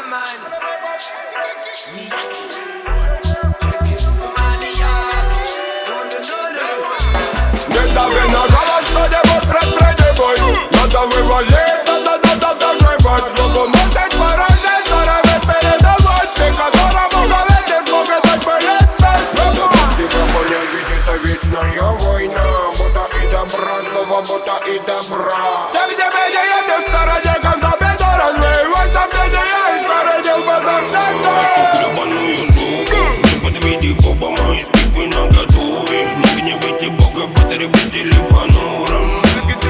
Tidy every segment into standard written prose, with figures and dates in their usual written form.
Не дави на голос, что-нибудь предпринимай. Надо вывозить, надо доживать. Чтобы мусить, поразить, здоровье передавать. Ты которому говорить не смогет так передать. Тебя понять, ведь это вечная война. Будто и добра, снова будто и добра. Там, где меня не в стороне, когда беда развеивать сомнения, и сторожил базар всегда. Гребаную суку, не подведи Боба, мои скипы наготове. Не гневайте Бога, потребители понуром.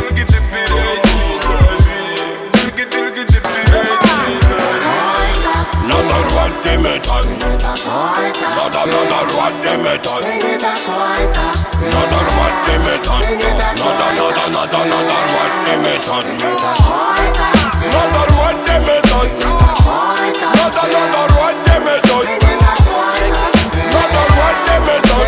Надо рвать и металл. Надо рвать и металл. Надо рвать и металл. Надо рвать и металл. Надо рвать и металл. Надо рвать и металл. Надо рвать и металл.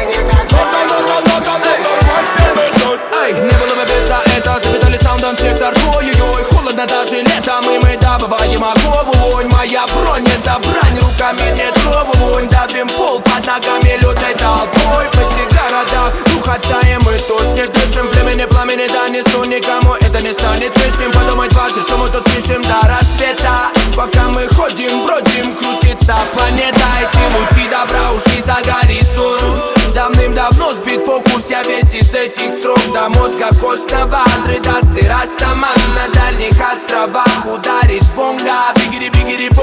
Эй, не было бы беда, это запитали саундом сектор. Ой-ой-ой, холодно даже летом, и мы добываем окову вонь. Моя бронь, это брань, руками не трову вонь. Давим пол под ногами лютой толпой. В этих городах ухотаем, мы тут не дышим. Племени пламени, да несу никому, это не станет лишним. Подумать дважды, что мы тут пишем до рассвета. Пока мы ходим, бродим, крутится планета. Эти лучи добра ушли за горизонт. Давным-давно сбит фокус, я весь из этих строк. До мозга костного, Андре Даст и Растаман. На дальних островах ударит бонга. Бигери-бигери-бонга.